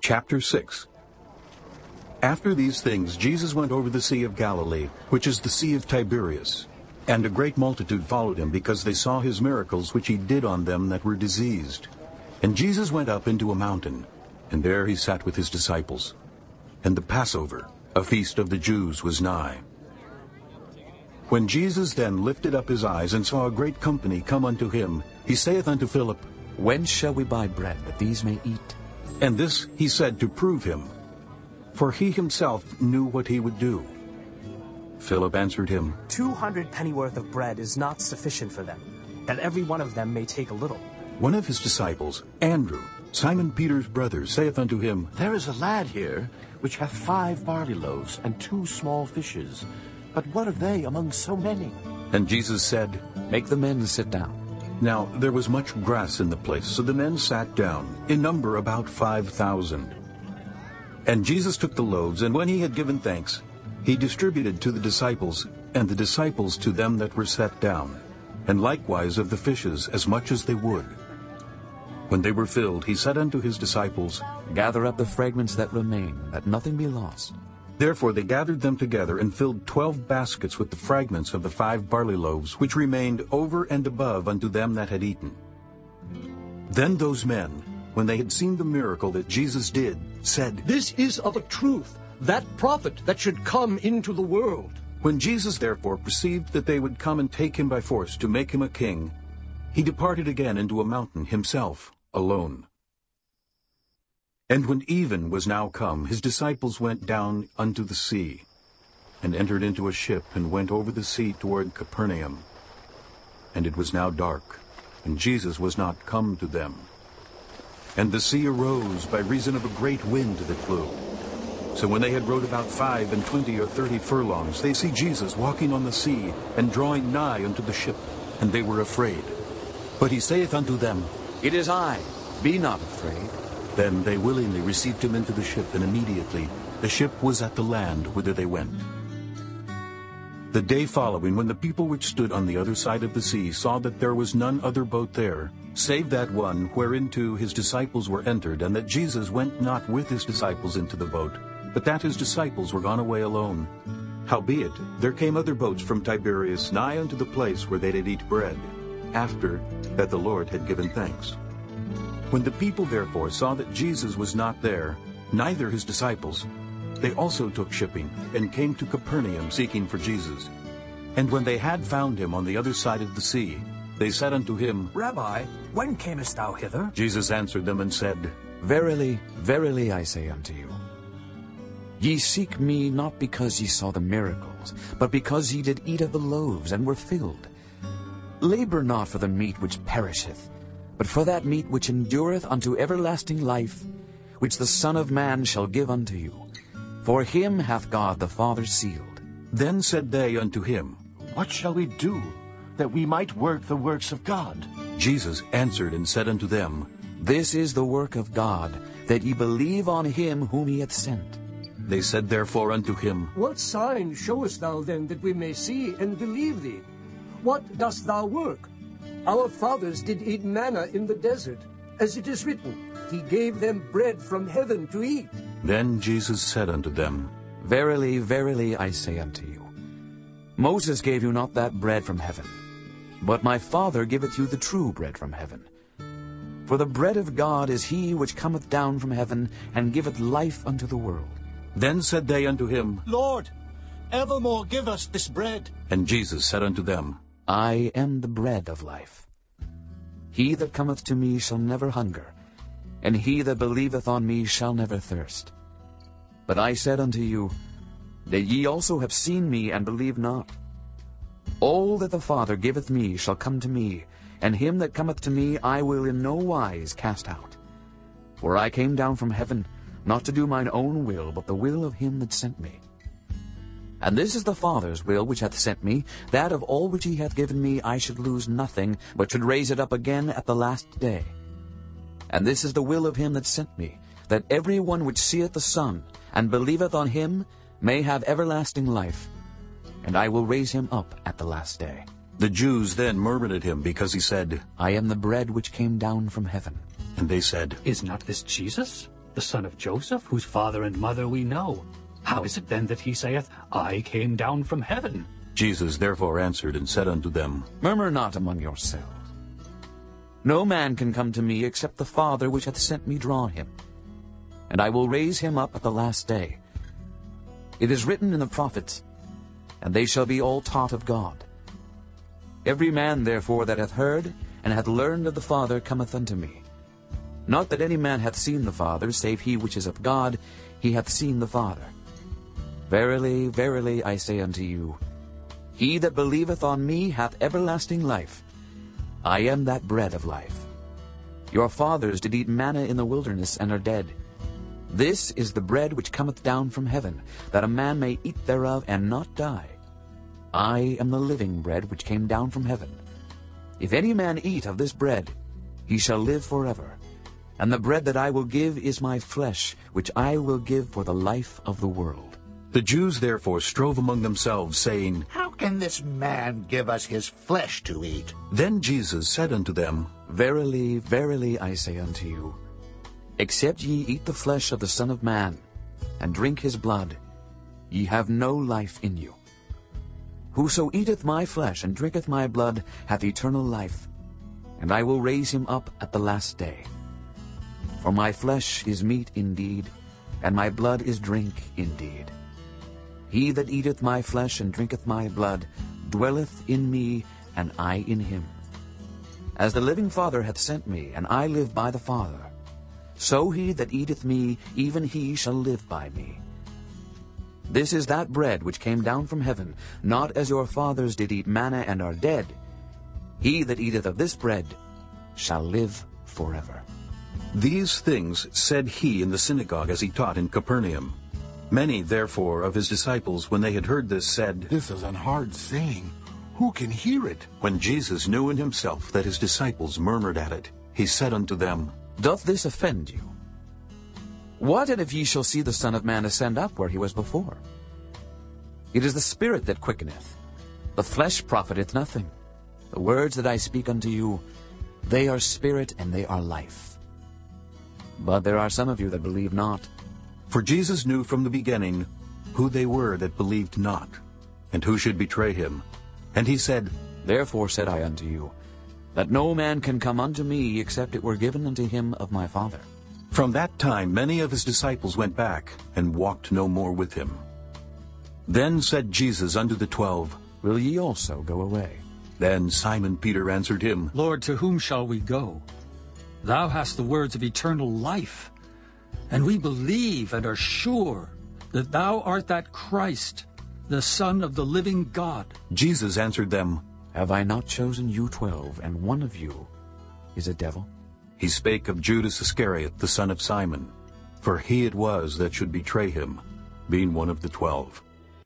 Chapter 6. After these things Jesus went over the Sea of Galilee, which is the Sea of Tiberias. And a great multitude followed him, because they saw his miracles which he did on them that were diseased. And Jesus went up into a mountain, and there he sat with his disciples. And the Passover, a feast of the Jews, was nigh. When Jesus then lifted up his eyes, and saw a great company come unto him, he saith unto Philip, Whence shall we buy bread, that these may eat? And this he said to prove him, for he himself knew what he would do. Philip answered him, 200 pennyworth of bread is not sufficient for them, that every one of them may take a little. One of his disciples, Andrew, Simon Peter's brother, saith unto him, There is a lad here, which hath 5 barley loaves and 2 small fishes. But what are they among so many? And Jesus said, Make the men sit down. Now there was much grass in the place, so the men sat down, in number about 5,000. And Jesus took the loaves, and when he had given thanks, he distributed to the disciples, and the disciples to them that were set down, and likewise of the fishes as much as they would. When they were filled, he said unto his disciples, Gather up the fragments that remain, that nothing be lost. Therefore they gathered them together, and filled 12 baskets with the fragments of the 5 barley loaves, which remained over and above unto them that had eaten. Then those men, when they had seen the miracle that Jesus did, said, This is of a truth that prophet that should come into the world. When Jesus therefore perceived that they would come and take him by force to make him a king, he departed again into a mountain himself alone. And when even was now come, his disciples went down unto the sea, and entered into a ship, and went over the sea toward Capernaum. And it was now dark, and Jesus was not come to them. And the sea arose by reason of a great wind that blew. So when they had rowed about 25 or 30 furlongs, they see Jesus walking on the sea, and drawing nigh unto the ship, and they were afraid. But he saith unto them, It is I, be not afraid. Then they willingly received him into the ship, and immediately the ship was at the land whither they went. The day following, when the people which stood on the other side of the sea saw that there was none other boat there, save that one whereinto his disciples were entered, and that Jesus went not with his disciples into the boat, but that his disciples were gone away alone. Howbeit there came other boats from Tiberias nigh unto the place where they did eat bread, after that the Lord had given thanks. When the people therefore saw that Jesus was not there, neither his disciples, they also took shipping, and came to Capernaum seeking for Jesus. And when they had found him on the other side of the sea, they said unto him, Rabbi, when camest thou hither? Jesus answered them and said, Verily, verily, I say unto you, ye seek me not because ye saw the miracles, but because ye did eat of the loaves, and were filled. Labor not for the meat which perisheth, but for that meat which endureth unto everlasting life, which the Son of Man shall give unto you. For him hath God the Father sealed. Then said they unto him, What shall we do, that we might work the works of God? Jesus answered and said unto them, This is the work of God, that ye believe on him whom he hath sent. They said therefore unto him, What sign showest thou then, that we may see and believe thee? What dost thou work? Our fathers did eat manna in the desert, as it is written, He gave them bread from heaven to eat. Then Jesus said unto them, Verily, verily, I say unto you, Moses gave you not that bread from heaven, but my Father giveth you the true bread from heaven. For the bread of God is he which cometh down from heaven, and giveth life unto the world. Then said they unto him, Lord, evermore give us this bread. And Jesus said unto them, I am the bread of life. He that cometh to me shall never hunger, and he that believeth on me shall never thirst. But I said unto you, that ye also have seen me, and believe not. All that the Father giveth me shall come to me, and him that cometh to me I will in no wise cast out. For I came down from heaven, not to do mine own will, but the will of him that sent me. And this is the Father's will which hath sent me, that of all which he hath given me I should lose nothing, but should raise it up again at the last day. And this is the will of him that sent me, that every one which seeth the Son, and believeth on him, may have everlasting life, and I will raise him up at the last day. The Jews then murmured at him, because he said, I am the bread which came down from heaven. And they said, Is not this Jesus, the son of Joseph, whose father and mother we know. How is it then that he saith, I came down from heaven? Jesus therefore answered and said unto them, Murmur not among yourselves. No man can come to me except the Father which hath sent me draw him, and I will raise him up at the last day. It is written in the prophets, and they shall be all taught of God. Every man therefore that hath heard and hath learned of the Father cometh unto me. Not that any man hath seen the Father, save he which is of God, he hath seen the Father. Verily, verily, I say unto you, he that believeth on me hath everlasting life. I am that bread of life. Your fathers did eat manna in the wilderness, and are dead. This is the bread which cometh down from heaven, that a man may eat thereof and not die. I am the living bread which came down from heaven. If any man eat of this bread, he shall live forever. And the bread that I will give is my flesh, which I will give for the life of the world. The Jews therefore strove among themselves, saying, How can this man give us his flesh to eat? Then Jesus said unto them, Verily, verily, I say unto you, except ye eat the flesh of the Son of Man, and drink his blood, ye have no life in you. Whoso eateth my flesh and drinketh my blood hath eternal life, and I will raise him up at the last day. For my flesh is meat indeed, and my blood is drink indeed. He that eateth my flesh and drinketh my blood dwelleth in me, and I in him. As the living Father hath sent me, and I live by the Father, so he that eateth me, even he shall live by me. This is that bread which came down from heaven, not as your fathers did eat manna and are dead. He that eateth of this bread shall live forever. These things said he in the synagogue as he taught in Capernaum. Many, therefore, of his disciples, when they had heard this, said, This is an hard saying. Who can hear it? When Jesus knew in himself that his disciples murmured at it, he said unto them, Doth this offend you? What and if ye shall see the Son of Man ascend up where he was before? It is the Spirit that quickeneth. The flesh profiteth nothing. The words that I speak unto you, they are spirit and they are life. But there are some of you that believe not. For Jesus knew from the beginning who they were that believed not, and who should betray him. And he said, Therefore said I unto you, that no man can come unto me except it were given unto him of my Father. From that time many of his disciples went back, and walked no more with him. Then said Jesus unto the 12, Will ye also go away? Then Simon Peter answered him, Lord, to whom shall we go? Thou hast the words of eternal life, and we believe and are sure that thou art that Christ, the Son of the living God. Jesus answered them, Have I not chosen you 12, and one of you is a devil? He spake of Judas Iscariot, the son of Simon, for he it was that should betray him, being one of the 12.